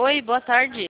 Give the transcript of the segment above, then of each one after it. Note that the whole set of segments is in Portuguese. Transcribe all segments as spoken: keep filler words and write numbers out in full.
Oi, boa tarde.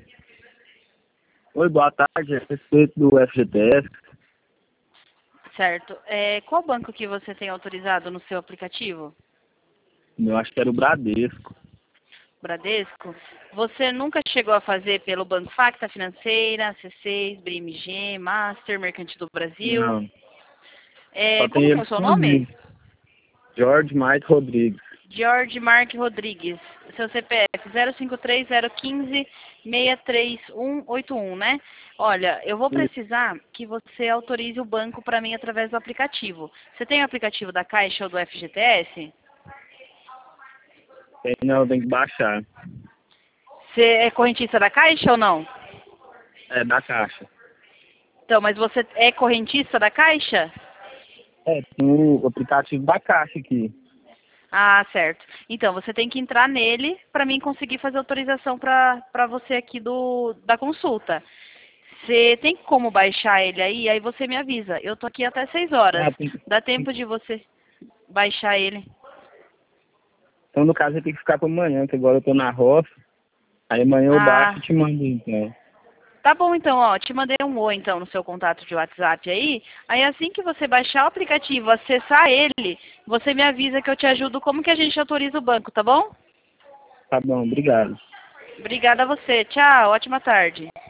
Oi, boa tarde. A respeito do F G T S, Certo. É, qual banco que você tem autorizado no seu aplicativo? eu acho que era o Bradesco. Bradesco? Você nunca chegou a fazer pelo Banco Facta Financeira, C seis, B M G, Master, Mercantil do Brasil? Não, É, só tem como que é ele o seu nome? sozinho. Jorge Maite Rodrigues. George Mark Rodrigues. Seu C P F zero cinco três zero um cinco seis três um oito um, né? Olha, eu vou E precisar que você autorize o banco para mim através do aplicativo. Você tem o aplicativo da Caixa ou do F G T S? tem, não, tem que baixar. Você é correntista da Caixa ou não? É, da Caixa. Então, mas você é correntista da Caixa? É, tem o aplicativo da Caixa aqui. Ah, certo. Então, você tem que entrar nele para mim conseguir fazer autorização para para você aqui do, da consulta. Você tem como baixar ele aí? Aí você me avisa. Eu tô aqui até seis horas. Ah, tem, Dá tempo de você baixar ele? então, no caso, eu tenho que ficar para amanhã, que agora eu tô na roça. Aí amanhã eu baixo Ah, e te mando, então. tá bom então, ó. Te mandei um oi então no seu contato de WhatsApp aí. Aí assim que você baixar o aplicativo, acessar ele, você me avisa que eu te ajudo como que a gente autoriza o banco, tá bom? Tá bom, obrigado. Obrigada a você. Tchau, ótima tarde.